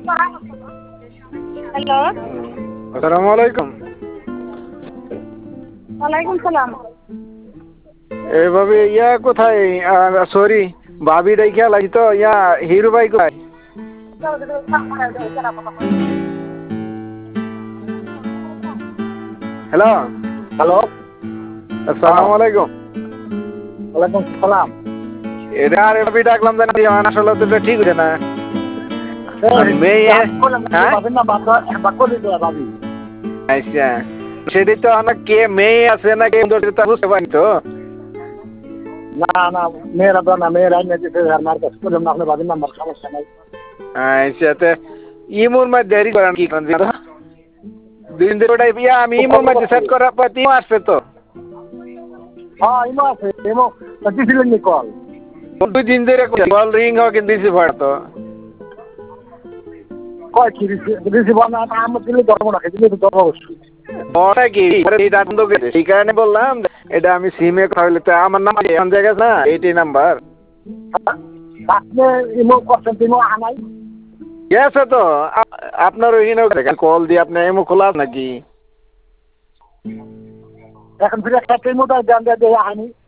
Hello, আসসালামু আলাইকুম। ওয়ালাইকুম সালাম। এভাবে কোথায়? সরি, ভাবি রেখে লাগি তো হিরু ভাই কোথায়? Hello, hello. হ্যাঁ, আসসালামু আলাইকুম। ওয়ালাইকুম সালাম। এটা আর ভাবি ডাকলাম জানি আসলে তো এটা ঠিক হচ্ছে না। মেয়ে, হ্যাঁ ভাবির নাম বাক্য দিতে ভাবি। আচ্ছা, সেটি তো আমার কে মেয়ে আছে না কে বুঝতে পারি তো। না না, মেয়েরা তো না, মেয়েরা মেয়েছে মার কাছে করলাম না, আপনার ভাবির নাম্বার সমস্যা নাই। আচ্ছা, তো ইমুর মধ্যে দেরি করেন কি করেন দিন দিন ওটাই আমি ইমুর মধ্যে সেট করার পর তিন আসবে তো। হ্যাঁ, ইমো আছে, ইমো দিছিলেন নি কল? 2 দিন ধরে কল রিং হয় কিন্তু রিসিভ হয় তো। কয় কি রিসিভ না, আমার দিলে ধর্ম রাখে, দিলে তো ধর্ম অবশ্যই। ওটা কি এই কারণে বললাম এটা আমি সিমে খাওয়াইলে তো আমার নাম এমন জায়গা না এইটি নাম্বার আপনি ইমো করছেন, ইমো আনাই। গেছে তো আপনার ওই কল দিয়ে আপনার এমও খোলা নাকি? এখন ফিরে একটা ইমোটা জান দিয়ে আনি।